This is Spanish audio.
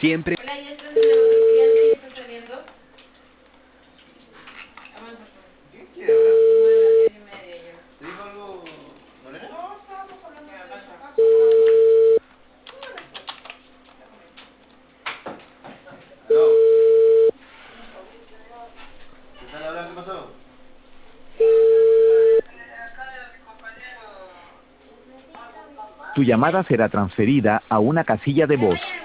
Siempre. Hola, ya estás en el otro cliente y estás saliendo. Vamos a hacer. ¿Qué quiere hablar? Como de las 10:30 ya. ¿Te dijo algo, Morena? No, estábamos hablando de su Pasa. caso, nada ¿Aló? ¿Qué tal hablar? ¿Qué pasó? Tu llamada será transferida a una casilla de voz.